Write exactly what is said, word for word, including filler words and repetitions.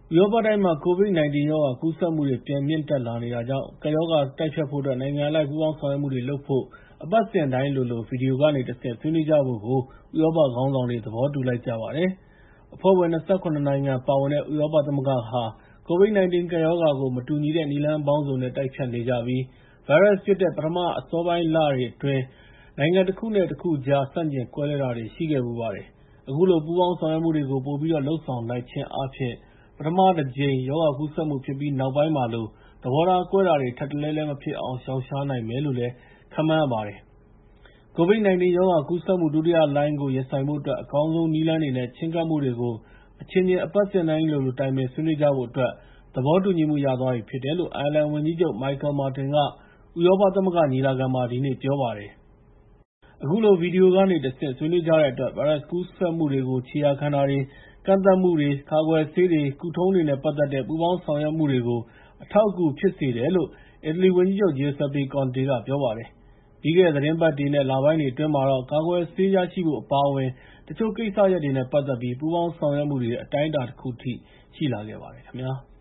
ဥရောပတိုက်မှာ ကိုဗစ် ၁၉ ရောဂါကူးစက်မှုတွေ ပြန်မြင့်တက်လာနေတာကြောင့် ကပ်ရောဂါတိုက်ဖျက်ဖို့အတွက် နိုင်ငံအလိုက် ပူးပေါင်းဆောင်ရွက်မှုတွေလုပ်ဖို့ အပတ်စဉ်တိုင်းလိုလို ဗီဒီယိုကနေတဆင့် ဆွေးနွေးကြဖို့ကို ဥရောပခေါင်းဆောင်တွေ သဘောတူလိုက်ကြပါတယ်။ အဖွဲ့ဝင် ၂၇ နိုင်ငံပါဝင်တဲ့ ဥရောပသမဂ္ဂဟာ ကိုဗစ် ၁၉ ကပ်ရောဂါကို မတူညီတဲ့နည်းလမ်းပေါင်းစုံနဲ့ တိုက်ဖျက်နေကြပြီး ဗိုင်းရပ်စ်ဖြစ်တဲ့ ပထမအစောပိုင်းလတွေအတွင်း နိုင်ငံတခုနဲ့ တခုကြား ဆန့်ကျင်ကွဲလွဲတာတွေ ရှိခဲ့ဖူးပါတယ်။ အခုလို ပူးပေါင်းဆောင်ရွက်မှုတွေကို ပိုပြီးတော့ လုပ်ဆောင်လိုက်ခြင်းအားဖြင့် ပထမတကြိမ် ရောဂါကူးစက်မှုဖြစ်ပြီးနောက်ပိုင်းမှာလို သဘောထားကွဲတာတွေ ထပ်တလဲလဲမဖြစ်အောင် ရှောင်ရှားနိုင်မယ်လို့ ခန့်မှန်းရပါတယ်။ ကိုဗစ် ၁၉ ရောဂါကူးစက်မှု ဒုတိယလှိုင်းကို ရင်ဆိုင်ဖို့အတွက် အကောင်းဆုံးနည်းလမ်းတွေနဲ့ ချဉ်းကပ်မှုတွေကို အချင်းချင်း အပတ်စဉ်တိုင်းလိုလို တိုင်ပင်ဆွေးနွေးကြဖို့အတွက် သဘောတူညီမှုရသွားပြီဖြစ်တယ်လို့ အိုင်ယာလန်ဝန်ကြီးချုပ် Michael Martin က ဥရောပသမဂ္ဂညီလာခံမှာ ဒီနေ့ ပြောပါတယ်။ အခုလို ဗီဒီယိုကနေတဆင့် ဆွေးနွေးကြတဲ့အတွက် ဗိုင်းရပ်စ်ကူးစက်မှုတွေကို ခြေရာခံတာတွေ၊ ကန့်သတ်မှုတွေ၊ ကာကွယ်ဆေးတွေ၊ ကုထုံးတွေနဲ့ ပတ်သက်တဲ့ ပူးပေါင်းဆောင်ရွက်မှုတွေကို အထောက်အကူဖြစ်စေတယ်လို့ အီတလီဝန်ကြီးချုပ် Giuseppe Conte က ပြောပါတယ်။ ပြီးခဲ့တဲ့ သီတင်းပတ်တွေနဲ့ လပိုင်းတွေအတွင်းမှာတော့ ကာကွယ်ဆေးရရှိဖို့ အပါအဝင် တချို့ကိစ္စရပ်တွေနဲ့ ပတ်သက်ပြီး ပူးပေါင်းဆောင်ရွက်မှုတွေ အတိုင်းအတာတခုအထိ ရှိလာခဲ့ပါတယ်ခင်ဗျာ။